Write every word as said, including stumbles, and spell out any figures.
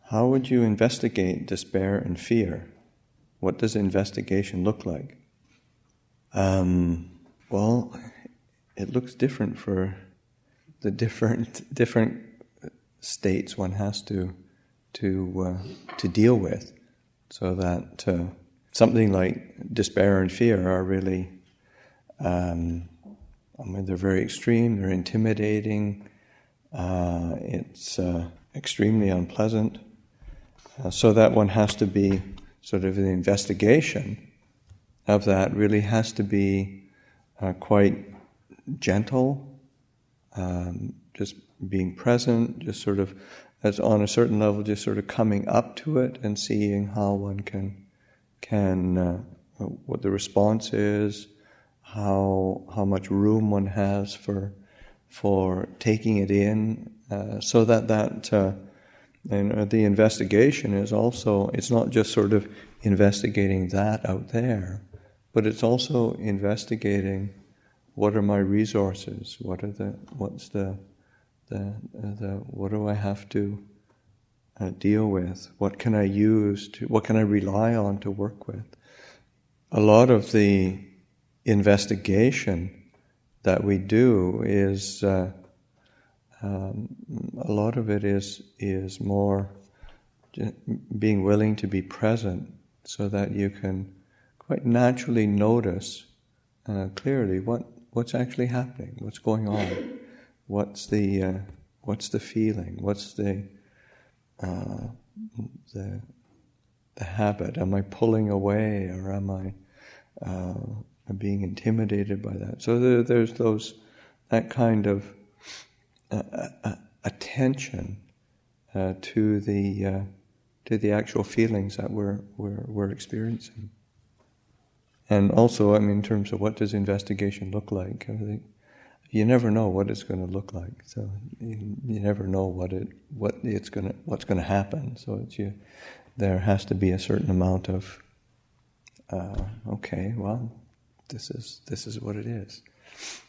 how would you investigate despair and fear? What does investigation look like? Um, well, it looks different for the different different states one has to to uh, to deal with. So that uh, something like despair and fear are really, um, I mean, they're very extreme. They're intimidating. Uh, it's uh, extremely unpleasant. Uh, so that one has to be sort of the investigation of that really has to be uh, quite gentle, um, just being present, just sort of, as on a certain level, just sort of coming up to it and seeing how one can, can uh, what the response is, how how much room one has for for taking it in, uh, so that that uh, and uh, the investigation is also, it's not just sort of investigating that out there, but it's also investigating what are my resources, what are the what's the the the what do I have to uh, deal with, what can I use to, what can I rely on to work with. A lot of the investigation that we do is uh, um, a lot of it is is more being willing to be present, so that you can quite naturally notice uh, clearly what what's actually happening, what's going on, what's the uh, what's the feeling, what's the uh, the the habit. Am I pulling away, or am I uh, being intimidated by that? So there, there's those that kind of uh, uh, attention uh, to the uh, to the actual feelings that we're we're we're experiencing. And also, I mean, in terms of what does investigation look like, I think you never know what it's going to look like. So you, you never know what it what it's going to what's going to happen. So it's you. There has to be a certain amount of uh, okay, well, this is this is what it is.